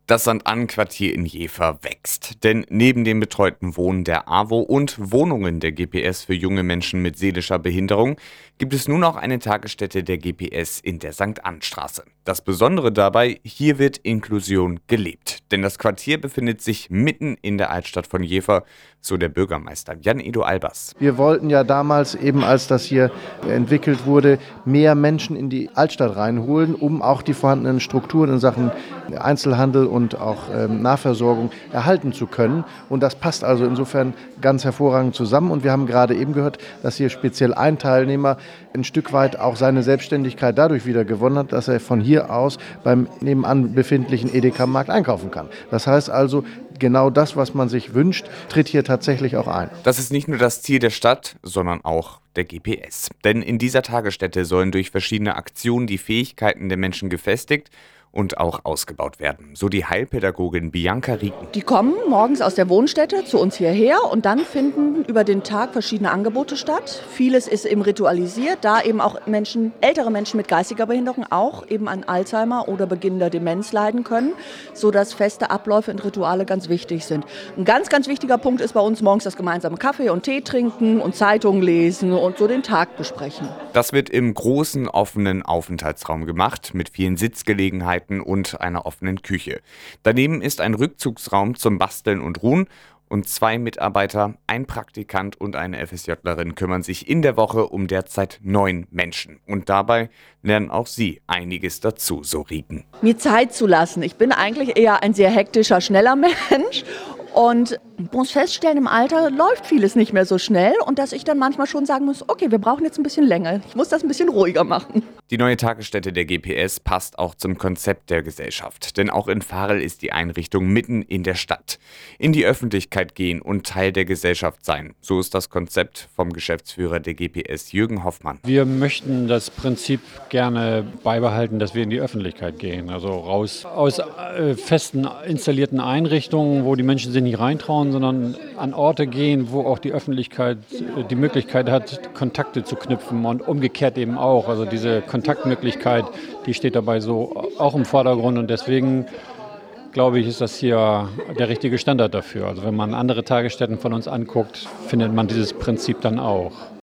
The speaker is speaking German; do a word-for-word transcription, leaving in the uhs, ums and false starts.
Das Sankt-Ann-Quartier in Jever wächst. Denn neben dem betreuten Wohnen der A W O und Wohnungen der G P S für junge Menschen mit seelischer Behinderung gibt es nun auch eine Tagesstätte der G P S in der Sankt-Ann-Straße. Das Besondere dabei, hier wird Inklusion gelebt. Denn das Quartier befindet sich mitten in der Altstadt von Jever, so der Bürgermeister Jan-Edo Albers. Wir wollten ja damals, eben als das hier entwickelt wurde, mehr Menschen in die Altstadt reinholen, um auch die vorhandenen Strukturen in Sachen Einzelhandel und auch ähm, Nahversorgung erhalten zu können. Und das passt also insofern ganz hervorragend zusammen. Und wir haben gerade eben gehört, dass hier speziell ein Teilnehmer ein Stück weit auch seine Selbstständigkeit dadurch wieder gewonnen hat, dass er von hier aus beim nebenan befindlichen Edeka-Markt einkaufen kann. Das heißt also, genau das, was man sich wünscht, tritt hier tatsächlich auch ein. Das ist nicht nur das Ziel der Stadt, sondern auch der G P S. Denn in dieser Tagesstätte sollen durch verschiedene Aktionen die Fähigkeiten der Menschen gefestigt und auch ausgebaut werden. So die Heilpädagogin Bianca Rieken. Die kommen morgens aus der Wohnstätte zu uns hierher und dann finden über den Tag verschiedene Angebote statt. Vieles ist eben ritualisiert, da eben auch Menschen, ältere Menschen mit geistiger Behinderung auch eben an Alzheimer oder beginnender Demenz leiden können, sodass feste Abläufe und Rituale ganz wichtig sind. Ein ganz, ganz wichtiger Punkt ist bei uns morgens das gemeinsame Kaffee und Tee trinken und Zeitungen lesen und so den Tag besprechen. Das wird im großen offenen Aufenthaltsraum gemacht, mit vielen Sitzgelegenheiten und einer offenen Küche. Daneben ist ein Rückzugsraum zum Basteln und Ruhen und zwei Mitarbeiter, ein Praktikant und eine FSJlerin kümmern sich in der Woche um derzeit neun Menschen. Und dabei lernen auch sie einiges dazu, so Rieken. Mir Zeit zu lassen. Ich bin eigentlich eher ein sehr hektischer, schneller Mensch. Und ich muss feststellen, im Alter läuft vieles nicht mehr so schnell und dass ich dann manchmal schon sagen muss, okay, wir brauchen jetzt ein bisschen länger. Ich muss das ein bisschen ruhiger machen. Die neue Tagesstätte der G P S passt auch zum Konzept der Gesellschaft. Denn auch in Varel ist die Einrichtung mitten in der Stadt. In die Öffentlichkeit gehen und Teil der Gesellschaft sein. So ist das Konzept vom Geschäftsführer der G P S, Jürgen Hoffmann. Wir möchten das Prinzip gerne beibehalten, dass wir in die Öffentlichkeit gehen. Also raus aus äh, festen installierten Einrichtungen, wo die Menschen sich nicht reintrauen, sondern an Orte gehen, wo auch die Öffentlichkeit die Möglichkeit hat, Kontakte zu knüpfen und umgekehrt eben auch. Also diese Kontaktmöglichkeit, die steht dabei so auch im Vordergrund und deswegen glaube ich, ist das hier der richtige Standard dafür. Also wenn man andere Tagesstätten von uns anguckt, findet man dieses Prinzip dann auch.